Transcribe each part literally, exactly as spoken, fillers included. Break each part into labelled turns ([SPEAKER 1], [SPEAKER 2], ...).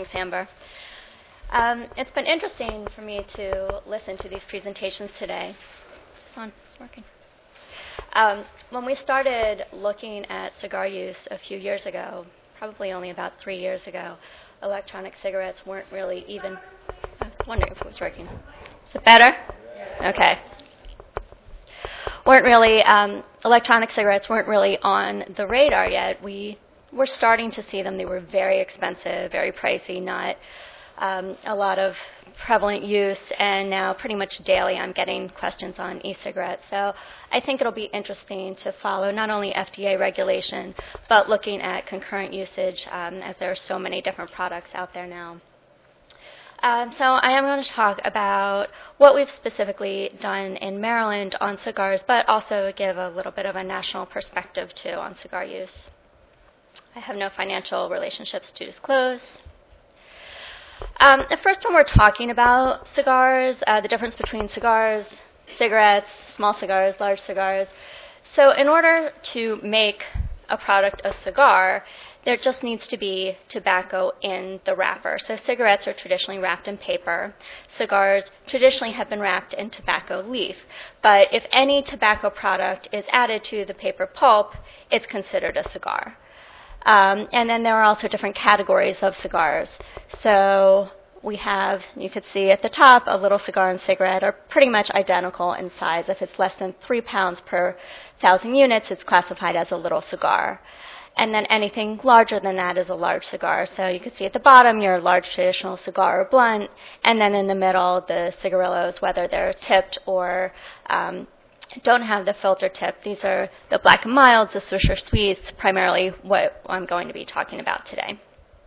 [SPEAKER 1] Thanks, Amber. Um, it's been interesting for me to listen to these presentations today. Is this on? It's working. Um, when we started looking at cigar use a few years ago, probably only about three years ago, electronic cigarettes weren't really even... I was wondering if it was working. Is it better? Okay. Weren't really... Um, electronic cigarettes weren't really on the radar yet. We were starting to see them. They were very expensive, very pricey, not um, a lot of prevalent use, and now pretty much daily I'm getting questions on e-cigarettes. So I think it'll be interesting to follow not only F D A regulation, but looking at concurrent usage, um, as there are so many different products out there now. Um, so I am going to talk about what we've specifically done in Maryland on cigars, but also give a little bit of a national perspective, too, on cigar use. I have no financial relationships to disclose. Um, the first one we're talking about cigars, uh, the difference between cigars, cigarettes, small cigars, large cigars. So in order to make a product a cigar, there just needs to be tobacco in the wrapper. So cigarettes are traditionally wrapped in paper. Cigars traditionally have been wrapped in tobacco leaf. But if any tobacco product is added to the paper pulp, it's considered a cigar. Um, and then there are also different categories of cigars. So we have, you could see at the top, a little cigar and cigarette are pretty much identical in size. If it's less than three pounds per thousand units, it's classified as a little cigar. And then anything larger than that is a large cigar. So you can see at the bottom your large traditional cigar or blunt, and then in the middle the cigarillos, whether they're tipped or um, don't have the filter tip. These are the Black and Milds, the Swisher Sweets, primarily what I'm going to be talking about today.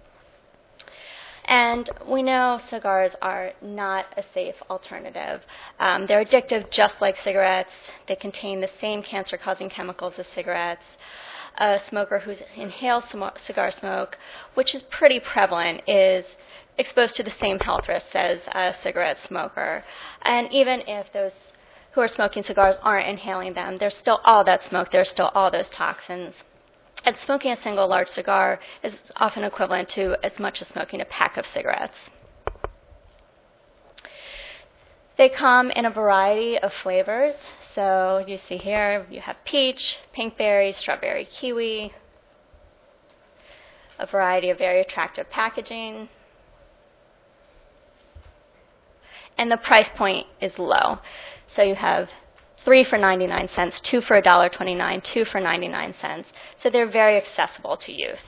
[SPEAKER 1] And we know cigars are not a safe alternative. Um, they're addictive just like cigarettes. They contain the same cancer-causing chemicals as cigarettes. A smoker who inhales cigar smoke, which is pretty prevalent, is exposed to the same health risks as a cigarette smoker. And even if those who are smoking cigars aren't inhaling them, there's still all that smoke, there's still all those toxins. And smoking a single large cigar is often equivalent to as much as smoking a pack of cigarettes. They come in a variety of flavors. So you see here, you have peach, pinkberry, strawberry, kiwi, a variety of very attractive packaging. And the price point is low. So you have three for ninety-nine cents, two for one dollar and twenty-nine cents, two for ninety-nine cents. So they're very accessible to youth.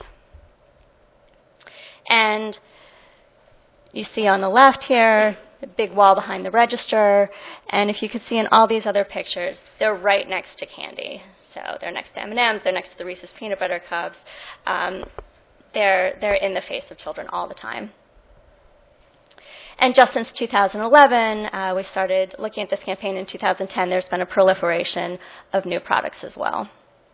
[SPEAKER 1] And you see on the left here, the big wall behind the register, and if you can see in all these other pictures, they're right next to candy. So they're next to M and M's, they're next to the Reese's Peanut Butter Cups. Um, they're, they're in the face of children all the time. And just since two thousand eleven, uh, we started looking at this campaign. In two thousand ten, there's been a proliferation of new products as well.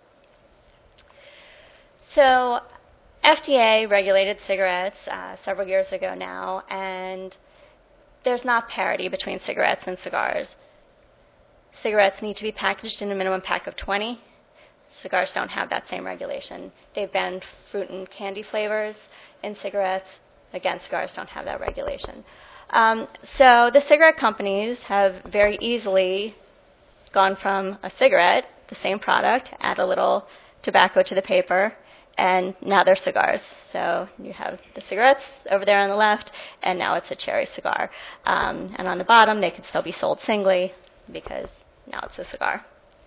[SPEAKER 1] So F D A regulated cigarettes uh, several years ago now, and there's not parity between cigarettes and cigars. Cigarettes need to be packaged in a minimum pack of twenty. Cigars don't have that same regulation. They've banned fruit and candy flavors in cigarettes. Again, cigars don't have that regulation. Um, so the cigarette companies have very easily gone from a cigarette, the same product, add a little tobacco to the paper, and now they're cigars. So you have the cigarettes over there on the left, and now it's a cherry cigar. Um, and on the bottom, they could still be sold singly because now it's a cigar.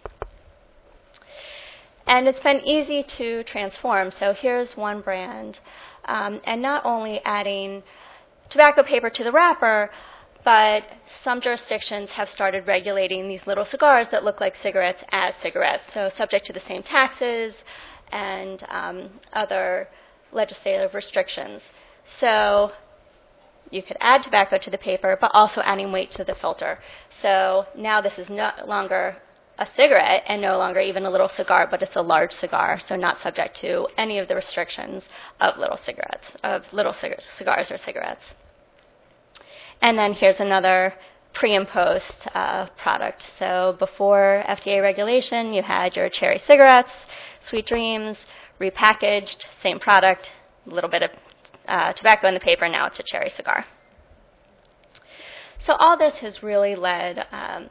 [SPEAKER 1] And it's been easy to transform. So here's one brand. Um, and not only adding tobacco paper to the wrapper, but some jurisdictions have started regulating these little cigars that look like cigarettes as cigarettes, so subject to the same taxes and um, other legislative restrictions. So you could add tobacco to the paper, but also adding weight to the filter. So now this is no longer a cigarette and no longer even a little cigar, but it's a large cigar, so not subject to any of the restrictions of little cigarettes, of little cig- cigars or cigarettes. And then here's another pre and post uh, product. So before F D A regulation, you had your cherry cigarettes, Sweet Dreams, repackaged, same product, a little bit of uh, tobacco in the paper, now it's a cherry cigar. So all this has really led um,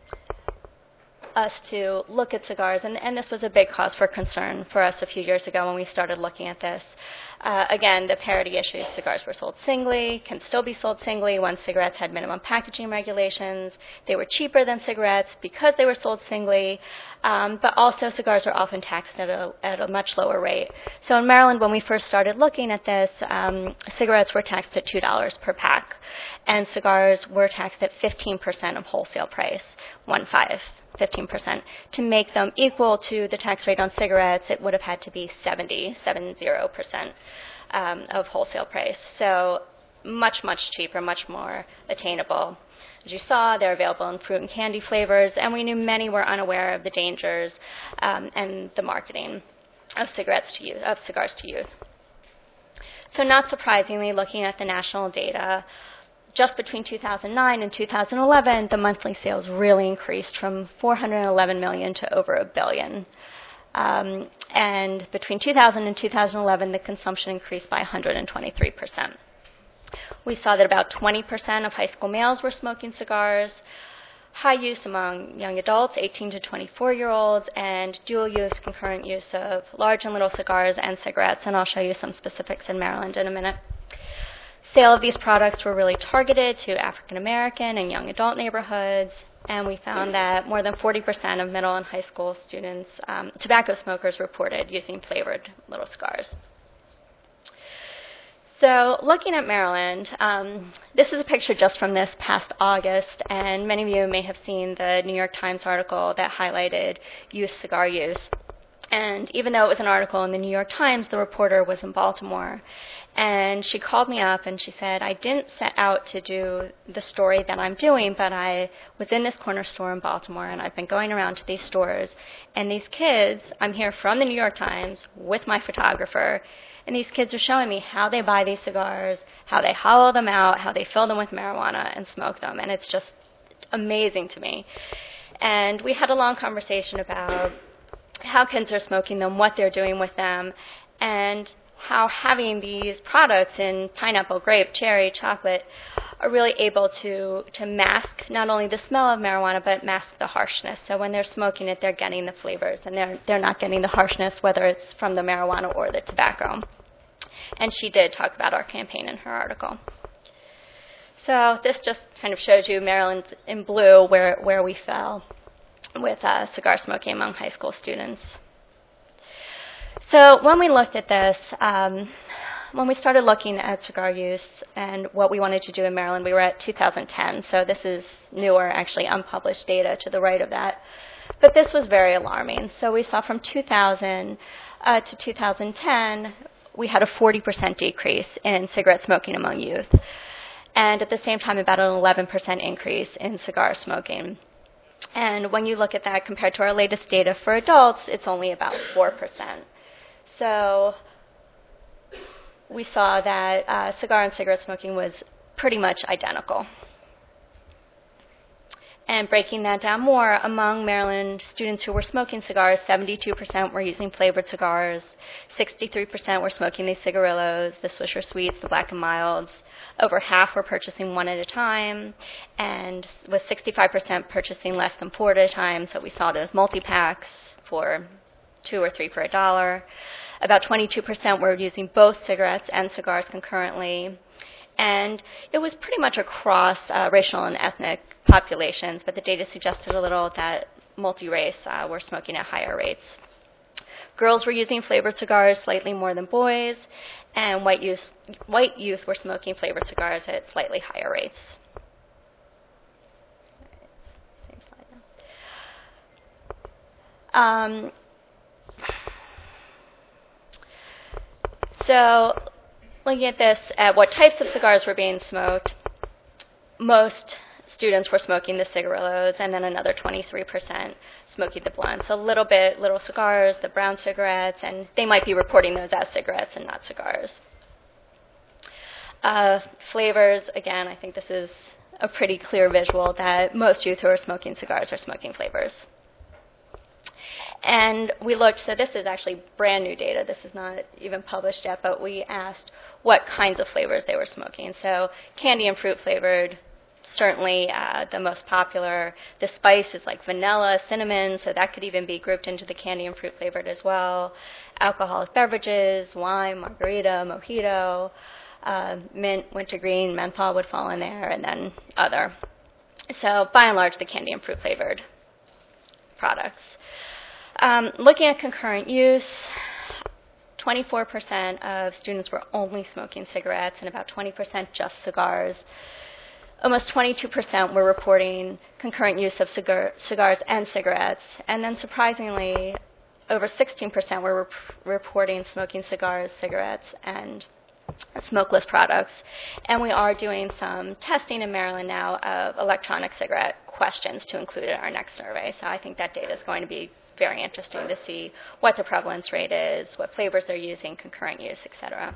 [SPEAKER 1] us to look at cigars, and, and this was a big cause for concern for us a few years ago when we started looking at this. Uh, again, the parity issue, cigars were sold singly, can still be sold singly when cigarettes had minimum packaging regulations. They were cheaper than cigarettes because they were sold singly, um, but also cigars are often taxed at a, at a much lower rate. So in Maryland, when we first started looking at this, um, cigarettes were taxed at two dollars per pack, and cigars were taxed at fifteen percent of wholesale price, one five. fifteen percent. To make them equal to the tax rate on cigarettes, it would have had to be seventy, seventy percent um, of wholesale price. So much, much cheaper, much more attainable. As you saw, they're available in fruit and candy flavors, and we knew many were unaware of the dangers um, and the marketing of cigarettes to youth, of cigars to youth. So not surprisingly, looking at the national data, just between two thousand nine and two thousand eleven, the monthly sales really increased from four hundred eleven million to over a billion. Um, and between two thousand and two thousand eleven, the consumption increased by one hundred twenty-three percent. We saw that about twenty percent of high school males were smoking cigars, high use among young adults, eighteen to twenty-four-year-olds, and dual use, concurrent use of large and little cigars and cigarettes, and I'll show you some specifics in Maryland in a minute. Sale of these products were really targeted to African American and young adult neighborhoods, and we found that more than forty percent of middle and high school students, um, tobacco smokers, reported using flavored little cigars. So looking at Maryland, um, this is a picture just from this past August, and many of you may have seen the New York Times article that highlighted youth cigar use. And even though it was an article in the New York Times, the reporter was in Baltimore. And she called me up and she said, I didn't set out to do the story that I'm doing, but I was in this corner store in Baltimore, and I've been going around to these stores. And these kids, I'm here from the New York Times with my photographer, and these kids are showing me how they buy these cigars, how they hollow them out, how they fill them with marijuana and smoke them. And it's just amazing to me. And we had a long conversation about how kids are smoking them, what they're doing with them, and how having these products in pineapple, grape, cherry, chocolate are really able to, to mask not only the smell of marijuana, but mask the harshness. So when they're smoking it, they're getting the flavors, and they're, they're not getting the harshness, whether it's from the marijuana or the tobacco. And she did talk about our campaign in her article. So this just kind of shows you Maryland in blue, where, where we fell with uh, cigar smoking among high school students. So when we looked at this, um, when we started looking at cigar use and what we wanted to do in Maryland, we were at two thousand ten. So this is newer, actually unpublished data to the right of that. But this was very alarming. So we saw from two thousand uh, to two thousand ten, we had a forty percent decrease in cigarette smoking among youth. And at the same time, about an eleven percent increase in cigar smoking. And when you look at that compared to our latest data for adults, it's only about four percent. So we saw that uh, cigar and cigarette smoking was pretty much identical. And breaking that down more, among Maryland students who were smoking cigars, seventy-two percent were using flavored cigars, sixty-three percent were smoking these cigarillos, the Swisher Sweets, the Black and Milds. Over half were purchasing one at a time, and with sixty-five percent purchasing less than four at a time. So we saw those multi-packs for two or three for a dollar. About twenty-two percent were using both cigarettes and cigars concurrently. And it was pretty much across uh, racial and ethnic populations, but the data suggested a little that multi-race uh, were smoking at higher rates. Girls were using flavored cigars slightly more than boys, and white youth, white youth were smoking flavored cigars at slightly higher rates. Um, so looking at this, at what types of cigars were being smoked, most students were smoking the cigarillos, and then another twenty-three percent smoking the blunts. A little bit little cigars, the brown cigarettes, and they might be reporting those as cigarettes and not cigars. Uh, flavors, again, I think this is a pretty clear visual that most youth who are smoking cigars are smoking flavors. And we looked, so this is actually brand new data. This is not even published yet, but we asked what kinds of flavors they were smoking. So candy and fruit flavored, certainly uh, the most popular. The spice is like vanilla, cinnamon, so that could even be grouped into the candy and fruit flavored as well. Alcoholic beverages, wine, margarita, mojito, uh, mint, wintergreen, menthol would fall in there, and then other. So by and large, the candy and fruit flavored products. Um, looking at concurrent use, twenty-four percent of students were only smoking cigarettes and about twenty percent just cigars. Almost twenty-two percent were reporting concurrent use of cigar- cigars and cigarettes. And then surprisingly, over sixteen percent were rep- reporting smoking cigars, cigarettes, and smokeless products. And we are doing some testing in Maryland now of electronic cigarette questions to include in our next survey. So I think that data is going to be very interesting to see what the prevalence rate is, what flavors they're using, concurrent use, et cetera.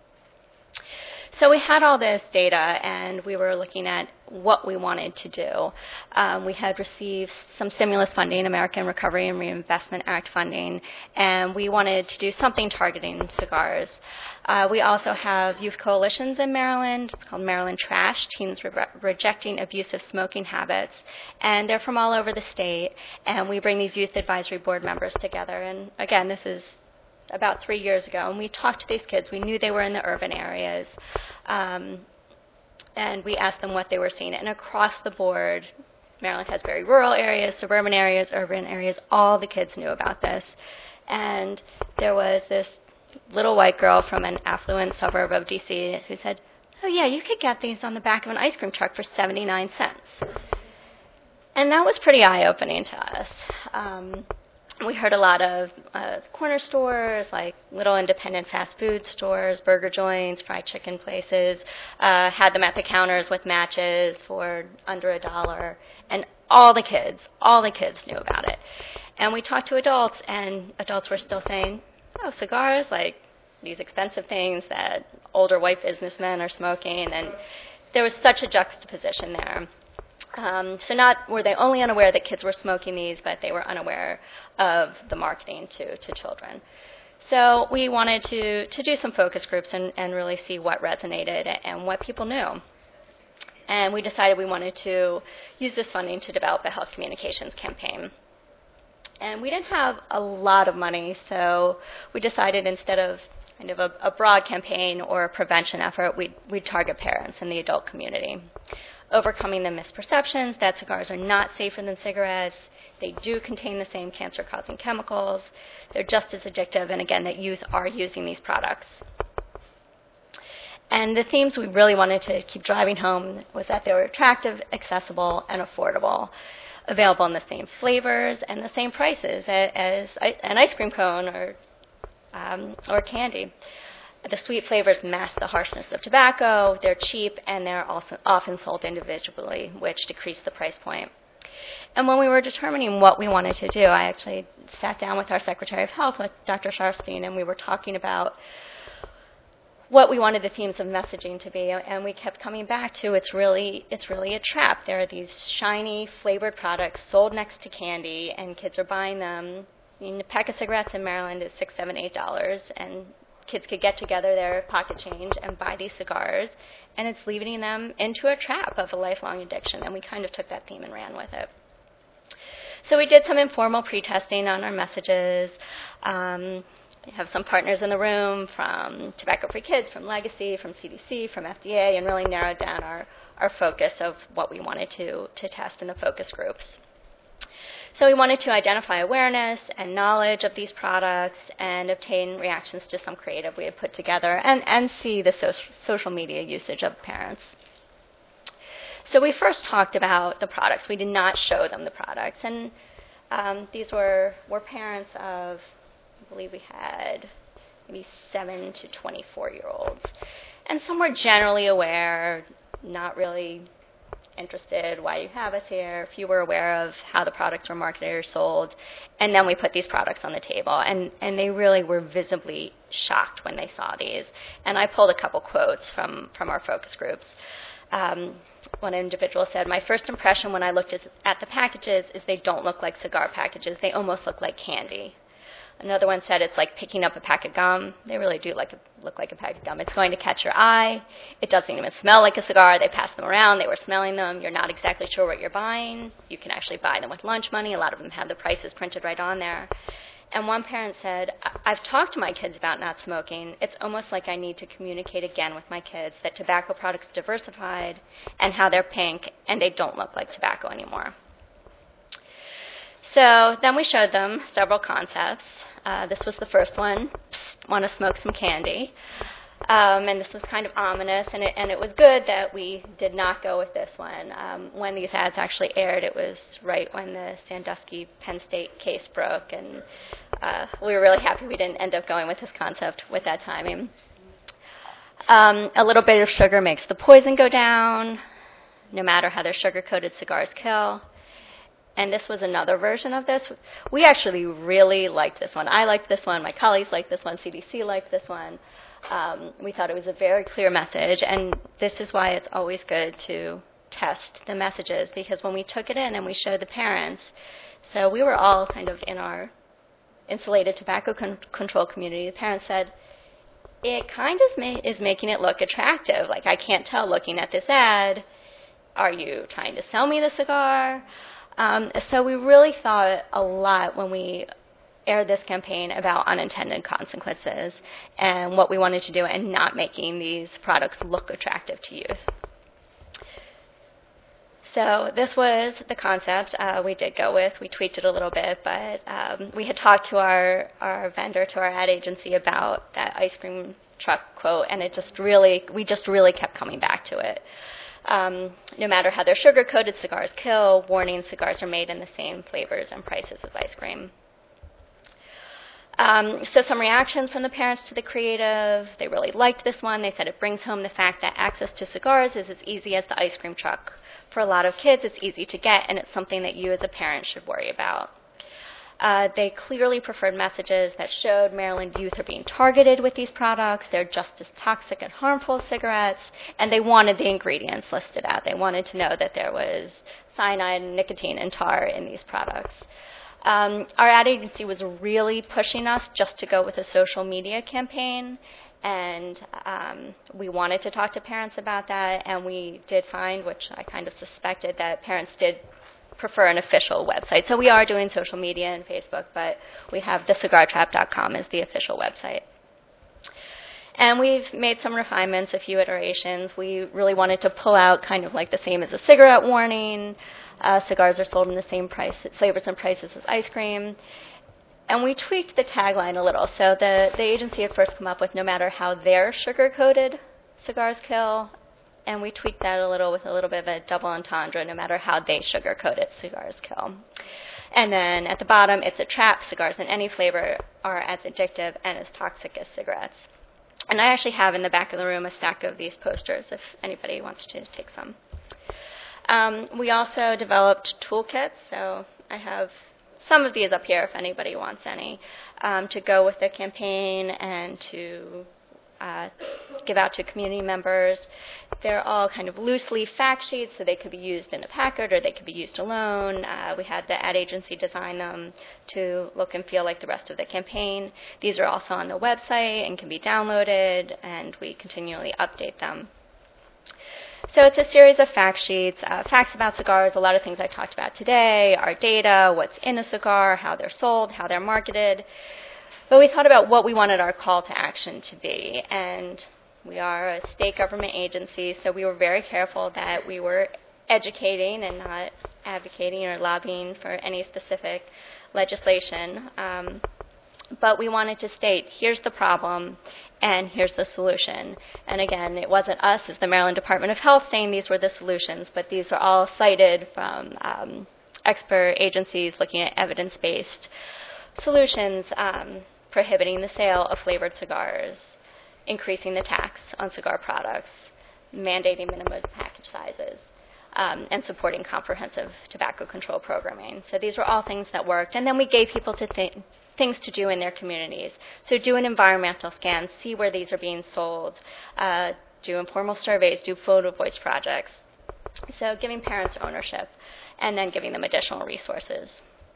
[SPEAKER 1] So we had all this data, and we were looking at what we wanted to do. Um, we had received some stimulus funding, American Recovery and Reinvestment Act funding, and we wanted to do something targeting cigars. Uh, we also have youth coalitions in Maryland. It's called Maryland Trash, Teens Re- Rejecting Abusive Smoking Habits, and they're from all over the state, and we bring these youth advisory board members together. And again, this is about three years ago, and we talked to these kids. We knew they were in the urban areas, um, and we asked them what they were seeing. And across the board, Maryland has very rural areas, suburban areas, urban areas. All the kids knew about this. And there was this little white girl from an affluent suburb of D C who said, oh, yeah, you could get these on the back of an ice cream truck for seventy-nine cents. And that was pretty eye-opening to us. Um, We heard a lot of uh, corner stores, like little independent fast food stores, burger joints, fried chicken places, uh, had them at the counters with matches for under a dollar. And all the kids, all the kids knew about it. And we talked to adults, and adults were still saying, oh, cigars, like these expensive things that older white businessmen are smoking. And there was such a juxtaposition there. Um, so not were they only unaware that kids were smoking these, but they were unaware of the marketing to, to children. So we wanted to, to do some focus groups and, and really see what resonated and what people knew. And we decided we wanted to use this funding to develop a health communications campaign. And we didn't have a lot of money, so we decided instead of kind of a, a broad campaign or a prevention effort, we'd, we'd target parents in the adult community. Overcoming the misperceptions that cigars are not safer than cigarettes. They do contain the same cancer-causing chemicals. They're just as addictive, and again, that youth are using these products. And the themes we really wanted to keep driving home was that they were attractive, accessible, and affordable, available in the same flavors and the same prices as an ice cream cone or, um, or candy. The sweet flavors mask the harshness of tobacco, they're cheap, and they're also often sold individually, which decrease the price point. And when we were determining what we wanted to do, I actually sat down with our Secretary of Health, with Doctor Sharfstein, and we were talking about what we wanted the themes of messaging to be, and we kept coming back to it's really it's really a trap. There are these shiny, flavored products sold next to candy, and kids are buying them. I mean, a pack of cigarettes in Maryland is six, seven, eight dollars, and kids could get together their pocket change and buy these cigars, and it's leading them into a trap of a lifelong addiction, and we kind of took that theme and ran with it. So we did some informal pre-testing on our messages. Um, we have some partners in the room from Tobacco Free Kids, from Legacy, from C D C, from F D A, and really narrowed down our, our focus of what we wanted to, to test in the focus groups. So we wanted to identify awareness and knowledge of these products and obtain reactions to some creative we had put together and, and see the so- social media usage of parents. So we first talked about the products. We did not show them the products. And um, these were, were parents of, I believe we had maybe seven to twenty-four-year-olds. And some were generally aware, not really interested, why you have us here, if you were aware of how the products were marketed or sold, and then we put these products on the table, and, and they really were visibly shocked when they saw these. And I pulled a couple quotes from, from our focus groups. Um, one individual said, my first impression when I looked at the packages is they don't look like cigar packages. They almost look like candy. Another one said it's like picking up a pack of gum. They really do like a, look like a pack of gum. It's going to catch your eye. It doesn't even smell like a cigar. They pass them around. They were smelling them. You're not exactly sure what you're buying. You can actually buy them with lunch money. A lot of them have the prices printed right on there. And one parent said, I've talked to my kids about not smoking. It's almost like I need to communicate again with my kids that tobacco products are diversified and how they're pink and they don't look like tobacco anymore. So then we showed them several concepts. Uh, this was the first one, want to smoke some candy. Um, and this was kind of ominous, and it, and it was good that we did not go with this one. Um, when these ads actually aired, it was right when the Sandusky Penn State case broke, and uh, we were really happy we didn't end up going with this concept with that timing. Um, a little bit of sugar makes the poison go down, no matter how their sugar-coated cigars kill. And this was another version of this. We actually really liked this one. I liked this one. My colleagues liked this one. C D C liked this one. Um, we thought it was a very clear message, and this is why it's always good to test the messages, because when we took it in and we showed the parents, so we were all kind of in our insulated tobacco con- control community, the parents said, it kind of ma- is making it look attractive. Like, I can't tell looking at this ad, are you trying to sell me the cigar? Um, so we really thought a lot when we aired this campaign about unintended consequences and what we wanted to do and not making these products look attractive to youth. So this was the concept uh, we did go with. We tweaked it a little bit, but um, we had talked to our, our vendor, to our ad agency, about that ice cream truck quote, and it just really, we just really kept coming back to it. Um, no matter how their sugar-coated cigars kill, warning, cigars are made in the same flavors and prices as ice cream. Um, so some reactions from the parents to the creative. They really liked this one. They said it brings home the fact that access to cigars is as easy as the ice cream truck. For a lot of kids, it's easy to get, and it's something that you as a parent should worry about. Uh, they clearly preferred messages that showed Maryland youth are being targeted with these products. They're just as toxic and harmful as cigarettes, and they wanted the ingredients listed out. They wanted to know that there was cyanide, nicotine, and tar in these products. Um, our ad agency was really pushing us just to go with a social media campaign, and um, we wanted to talk to parents about that, and we did find, which I kind of suspected, that parents did prefer an official website. So we are doing social media and Facebook, but we have the cigar trap dot com as the official website. And we've made some refinements, a few iterations. We really wanted to pull out kind of like the same as a cigarette warning. Uh, cigars are sold in the same price, flavors and prices as ice cream. And we tweaked the tagline a little. So the, the agency had first come up with no matter how their sugar-coated cigars kill, and we tweaked that a little with a little bit of a double entendre, no matter how they sugar-coat it, cigars kill. And then at the bottom, it's a trap. Cigars in any flavor are as addictive and as toxic as cigarettes. And I actually have in the back of the room a stack of these posters if anybody wants to take some. Um, we also developed toolkits, so I have some of these up here if anybody wants any, um, to go with the campaign and to uh, give out to community members. They're all kind of loose leaf fact sheets, so they could be used in a packet or they could be used alone. Uh, we had the ad agency design them to look and feel like the rest of the campaign. These are also on the website and can be downloaded, and we continually update them. So it's a series of fact sheets, uh, facts about cigars, a lot of things I talked about today, our data, what's in a cigar, how they're sold, how they're marketed. But we thought about what we wanted our call to action to be, and we are a state government agency, so we were very careful that we were educating and not advocating or lobbying for any specific legislation. Um, but we wanted to state, here's the problem, and here's the solution. And again, it wasn't us as the Maryland Department of Health saying these were the solutions, but these are all cited from um, expert agencies looking at evidence-based solutions, um, prohibiting the sale of flavored cigars, increasing the tax on cigar products, mandating minimum package sizes, um, and supporting comprehensive tobacco control programming. So these were all things that worked. And then we gave people to think, things to do in their communities. So do an environmental scan, see where these are being sold, uh, do informal surveys, do photo voice projects. So giving parents ownership and then giving them additional resources.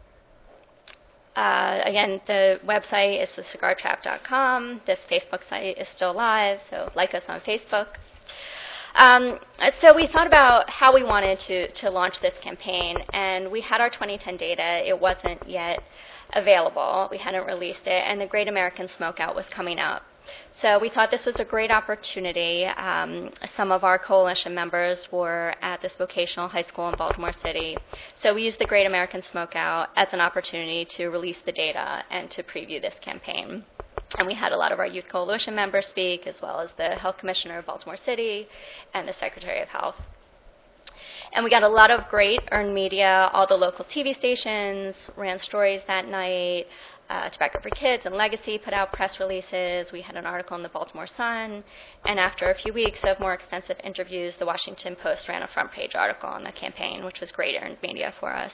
[SPEAKER 1] Uh, again, the website is the cigar trap dot com. This Facebook site is still live, so like us on Facebook. Um, so we thought about how we wanted to, to launch this campaign, and we had our twenty ten data. It wasn't yet available. We hadn't released it, and the Great American Smokeout was coming up. So we thought this was a great opportunity. Um, some of our coalition members were at this vocational high school in Baltimore City. So we used the Great American Smokeout as an opportunity to release the data and to preview this campaign. And we had a lot of our youth coalition members speak, as well as the health commissioner of Baltimore City and the secretary of health. And we got a lot of great earned media. All the local T V stations ran stories that night. Uh, Tobacco for Kids and Legacy put out press releases. We had an article in the Baltimore Sun. And after a few weeks of more extensive interviews, the Washington Post ran a front page article on the campaign, which was great earned media for us.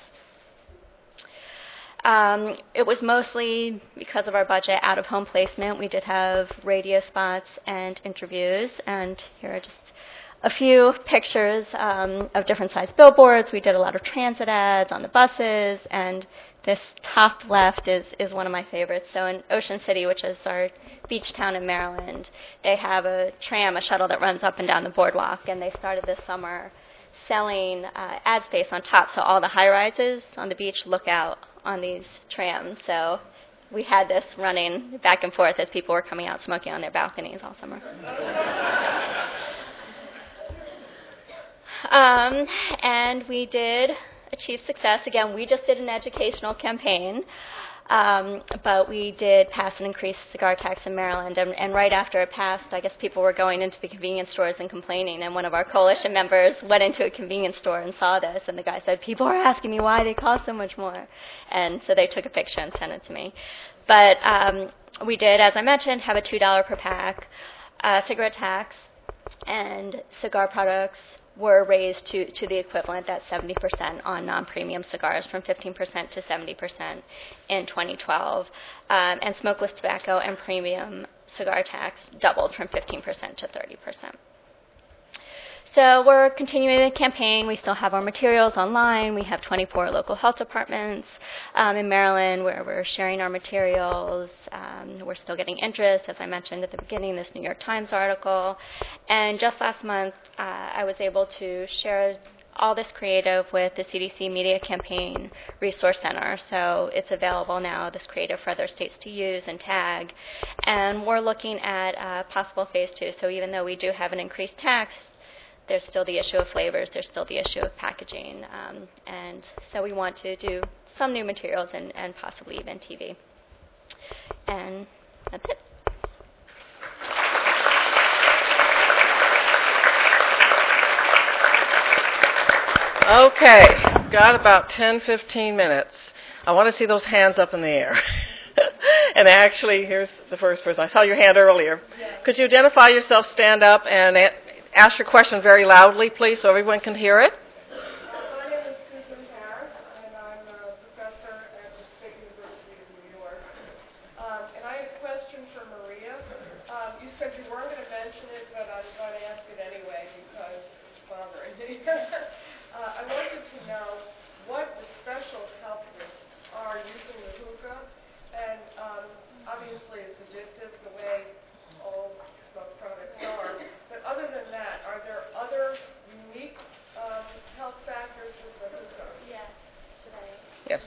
[SPEAKER 1] Um, it was mostly because of our budget out-of-home placement. We did have radio spots and interviews, and here are just a few pictures um, of different size billboards. We did a lot of transit ads on the buses, and this top left is, is one of my favorites. So in Ocean City, which is our beach town in Maryland, they have a tram, a shuttle that runs up and down the boardwalk, and they started this summer selling uh, ad space on top, so all the high-rises on the beach look out on these trams. So we had this running back and forth as people were coming out smoking on their balconies all summer. um, and we did achieve success. Again, we just did an educational campaign, um, but we did pass an increased cigar tax in Maryland. And, and right after it passed, I guess people were going into the convenience stores and complaining. And one of our coalition members went into a convenience store and saw this, and the guy said, "People are asking me why they cost so much more." And so they took a picture and sent it to me. But um, we did, as I mentioned, have a two dollars per pack uh, cigarette tax, and cigar products were raised to, to the equivalent, that seventy percent on non-premium cigars, from fifteen percent to seventy percent in twenty twelve. Um, and smokeless tobacco and premium cigar tax doubled from fifteen percent to thirty percent. So we're continuing the campaign. We still have our materials online. We have twenty-four local health departments um, in Maryland where we're sharing our materials. Um, we're still getting interest, as I mentioned at the beginning, this New York Times article. And just last month, uh, I was able to share all this creative with the C D C Media Campaign Resource Center. So it's available now, this creative, for other states to use and tag. And we're looking at uh, possible phase two. So even though we do have an increased tax, there's still the issue of flavors, there's still the issue of packaging, um, and so we want to do some new materials and, and possibly even T V. And that's it.
[SPEAKER 2] Okay, got about ten, fifteen minutes. I want to see those hands up in the air. And actually, here's the first person. I saw your hand earlier. Could you identify yourself, stand up, and a- ask your question very loudly, please, so everyone can hear it?
[SPEAKER 3] My name is Susan Harris, and I'm a professor at the State University of New York. Um, and I have a question for Maria. Um, you said you weren't going to mention it, but I'm going to ask it anyway because it's bothering me. uh, I wanted to know what the special health risks are using the hookah. And um, obviously it's addictive the way all smoke products are. But other than that, are there other unique um, health factors with the hookah?
[SPEAKER 1] Yes. Should I?
[SPEAKER 2] Yes.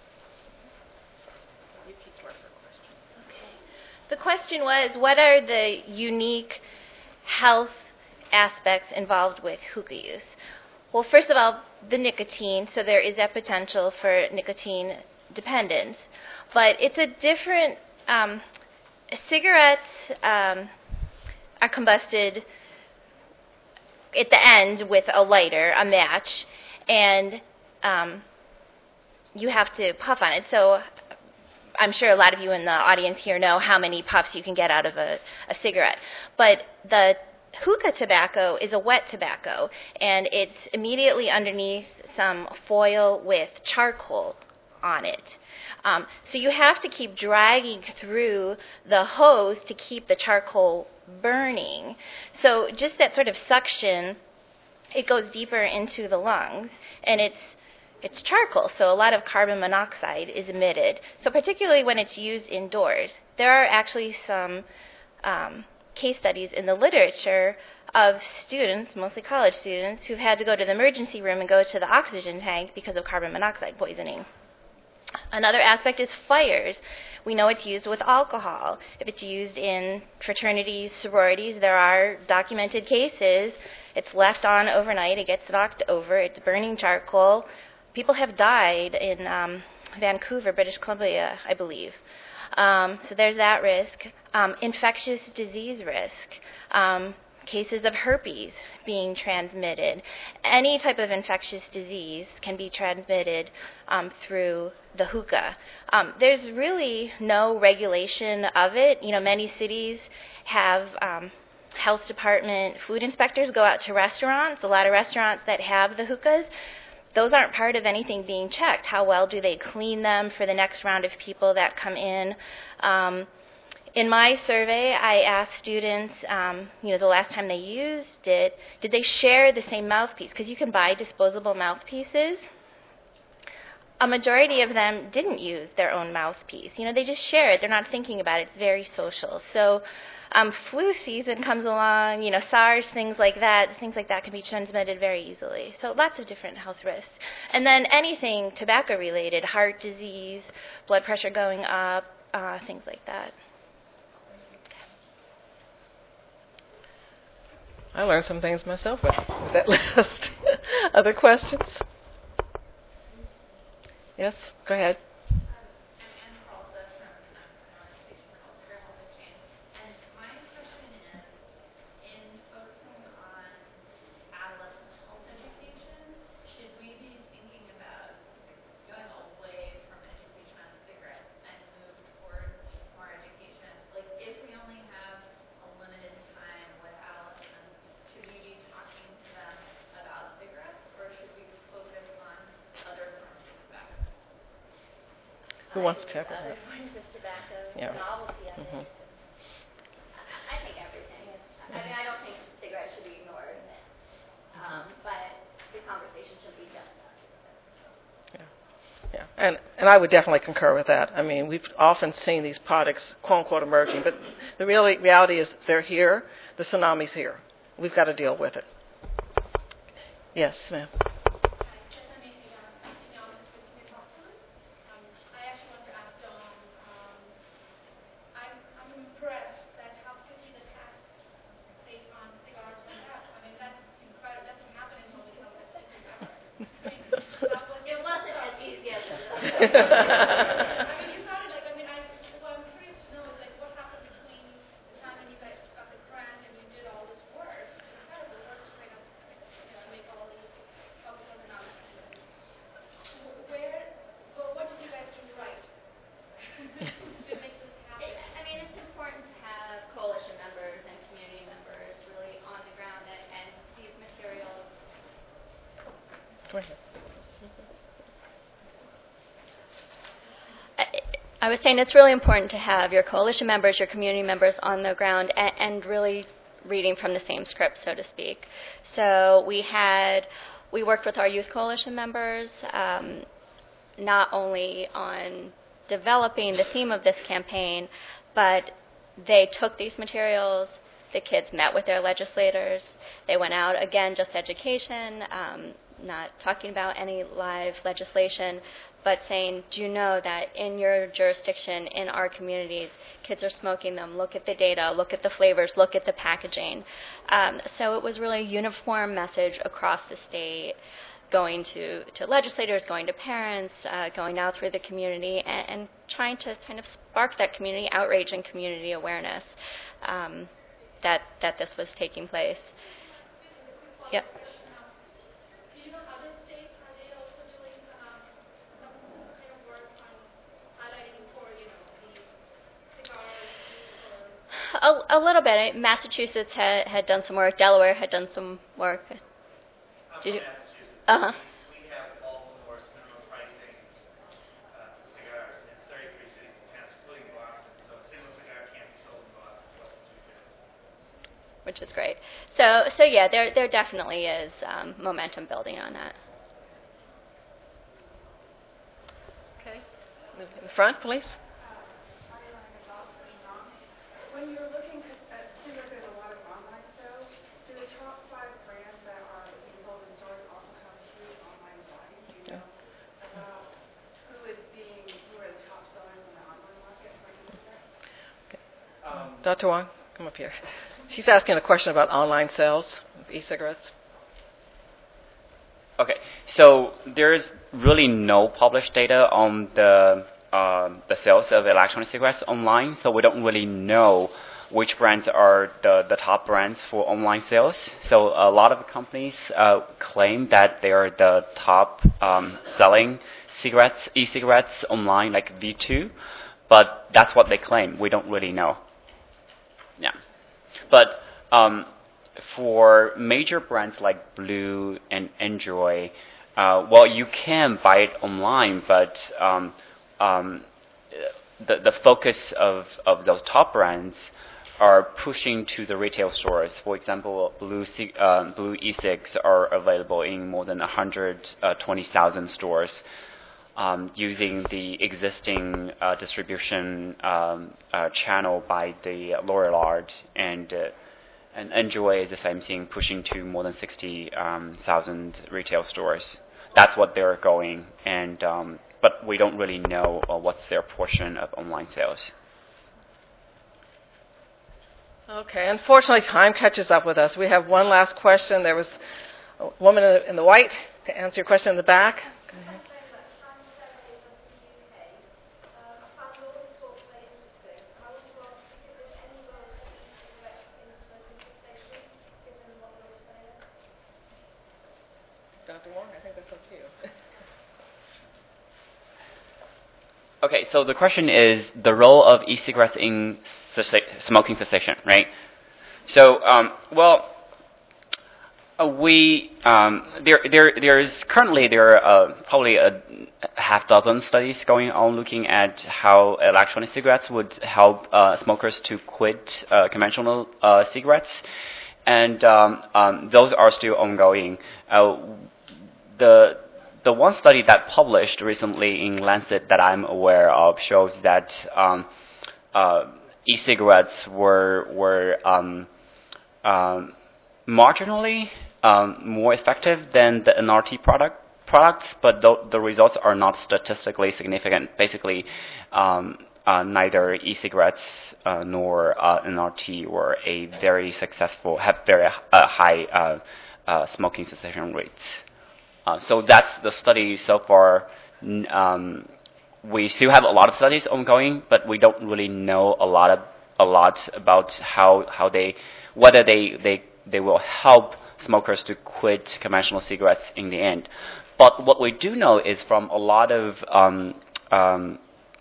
[SPEAKER 4] Okay. The question was, what are the unique health aspects involved with hookah use? Well, first of all, the nicotine. So there is that potential for nicotine dependence. But it's a different, um, cigarettes um, are combusted at the end with a lighter, a match, and um, you have to puff on it. So I'm sure a lot of you in the audience here know how many puffs you can get out of a, a cigarette. But the hookah tobacco is a wet tobacco, and it's immediately underneath some foil with charcoal on it. Um, so you have to keep dragging through the hose to keep the charcoal burning. So just that sort of suction it goes deeper into the lungs, and it's it's charcoal, so a lot of carbon monoxide is emitted. So particularly when it's used indoors, there are actually some um, case studies in the literature of students, mostly college students, who've had to go to the emergency room and go to the oxygen tank because of carbon monoxide poisoning. Another aspect is fires. We know it's used with alcohol. If it's used in fraternities, sororities, there are documented cases. It's left on overnight, it gets knocked over, it's burning charcoal. People have died in um, Vancouver, British Columbia, I believe. Um, so there's that risk. Um, infectious disease risk. Um, cases of herpes being transmitted. Any type of infectious disease can be transmitted um, through the hookah. Um, there's really no regulation of it. You know, many cities have um, health department food inspectors go out to restaurants. A lot of restaurants that have the hookahs, those aren't part of anything being checked. How well do they clean them for the next round of people that come in? Um, in my survey, I asked students, um, you know, the last time they used it, did they share the same mouthpiece? Because you can buy disposable mouthpieces. A majority of them didn't use their own mouthpiece. You know, they just share it. They're not thinking about it. It's very social. So um, flu season comes along, you know, SARS, things like that. Things like that can be transmitted very easily. So lots of different health risks. And then anything tobacco-related, heart disease, blood pressure going up, uh, things like that.
[SPEAKER 2] I learned some things myself with that list. Other questions? Yes, go ahead. Who wants to tackle that? Yeah. Mm-hmm.
[SPEAKER 1] I think everything. I mean, I don't think cigarettes should be ignored, um, but the conversation should be just that.
[SPEAKER 2] Yeah, yeah, and and I would definitely concur with that. I mean, we've often seen these products "quote unquote" emerging, but the really reality is they're here. The tsunami's here. We've got to deal with it. Yes, ma'am.
[SPEAKER 5] I mean, you started like, I mean, I, what I'm curious to know is like what happened between the time when you guys got the grant and you did all this work, incredible work to kind of, you know, make all these functional announcements. Where, well, what did you guys do right to make this happen?
[SPEAKER 1] I mean, it's important to have coalition members and community members really on the ground, and, and these materials.
[SPEAKER 2] Go ahead.
[SPEAKER 1] I was saying it's really important to have your coalition members, your community members on the ground, and, and really reading from the same script, so to speak. So we had, we worked with our youth coalition members, um, not only on developing the theme of this campaign, but they took these materials, the kids met with their legislators, they went out, again, just education, um, not talking about any live legislation, but saying, do you know that in your jurisdiction, in our communities, kids are smoking them? Look at the data, look at the flavors, look at the packaging. Um, so it was really a uniform message across the state, going to, to legislators, going to parents, uh, going out through the community, and, and trying to kind of spark that community outrage and community awareness um, that, that this was taking place. Yep. A, a little bit. Massachusetts had, had done some work. Delaware had done some work.
[SPEAKER 6] I'm
[SPEAKER 1] Did you?
[SPEAKER 6] Massachusetts.
[SPEAKER 1] Uh huh.
[SPEAKER 6] We, we have Baltimore's minimum pricing uh, cigars in thirty-three cities and towns, including Boston. So a single cigar can't be sold in Boston unless it's retail.
[SPEAKER 1] which is great. So, so yeah, there there definitely is um, momentum building on that.
[SPEAKER 2] Okay. In the front, please.
[SPEAKER 3] When you're looking at, seems like there's a lot of online sales, do the top five brands that are being sold in stores also have a huge online volume? Do you know about who is being, who are the top sellers in the online market?
[SPEAKER 6] Um,
[SPEAKER 2] Doctor Wong, come up here. She's asking a question about online sales of e-cigarettes.
[SPEAKER 7] Okay, so there's really no published data on the um, the sales of electronic cigarettes online, so we don't really know which brands are the, the top brands for online sales. So a lot of companies uh, claim that they are the top um, selling cigarettes, e-cigarettes online, like V two, but that's what they claim. We don't really know. Yeah, but um, for major brands like Blue and Enjoy, uh, well, you can buy it online, but um, um, the the focus of, of those top brands are pushing to the retail stores. For example, Blue C, uh, Blue e-cigs are available in more than one hundred twenty thousand stores, um, using the existing uh, distribution um, uh, channel by the Lorillard, and uh, and Enjoy is the same thing, pushing to more than sixty thousand retail stores. That's what they're going, and um, but we don't really know uh, what's their portion of online sales.
[SPEAKER 2] Okay, unfortunately, time catches up with us. We have one last question. There was a woman in the, in the white to answer your question in the back. Go ahead. Doctor Wong, I think that's up to you.
[SPEAKER 7] Okay, so the question is the role of e-cigarettes in cessa- smoking cessation, right? So, um, well, uh, we um, there there there is currently there are uh, probably a half dozen studies going on looking at how electronic cigarettes would help uh, smokers to quit uh, conventional uh, cigarettes, and um, um, those are still ongoing. Uh, the The one study that published recently in Lancet that I'm aware of shows that um, uh, e-cigarettes were were um, um, marginally um, more effective than the N R T product products, but th- the results are not statistically significant. Basically, um, uh, neither e-cigarettes uh, nor uh, N R T were a very successful, have very uh, high uh, uh, smoking cessation rates. Uh, so that's the study so far. Um, we still have a lot of studies ongoing, but we don't really know a lot of a lot about how how they whether they they they will help smokers to quit conventional cigarettes in the end. But what we do know is from a lot of um, um,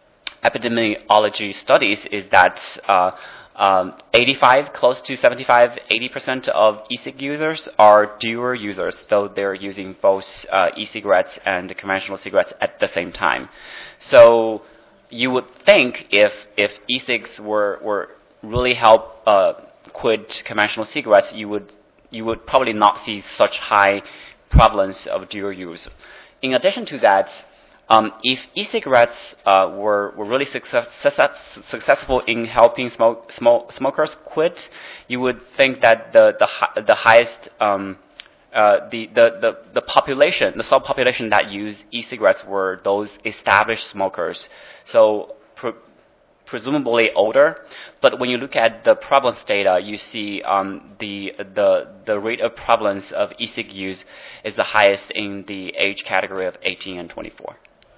[SPEAKER 7] epidemiology studies is that uh, um, eighty-five, close to seventy-five, eighty percent of e-cig users are dual users, so they're using both uh, e-cigarettes and conventional cigarettes at the same time. So you would think if if e-cigs were were really help uh, quit conventional cigarettes, you would you would probably not see such high prevalence of dual use. In addition to that, Um, if e-cigarettes uh, were, were really success, success, successful in helping smoke, smoke, smokers quit, you would think that the the, hi, the highest um, uh, the, the, the, the population, the subpopulation that use e-cigarettes were those established smokers, so pre- presumably older. But when you look at the prevalence data, you see um, the the the rate of prevalence of e-cig use is the highest in the age category of eighteen and twenty-four.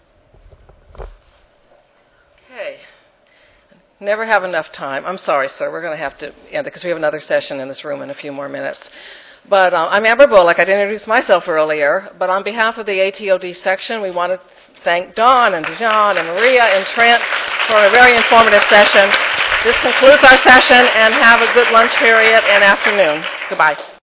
[SPEAKER 2] Okay. Never have enough time. I'm sorry, sir. We're going to have to end it because we have another session in this room in a few more minutes. But uh, I'm Amber Bullock. I didn't introduce myself earlier. But on behalf of the A T O D section, we want to thank Dawn and Dijon and Maria and Trent for a very informative session. This concludes our session, and have a good lunch period and afternoon. Goodbye.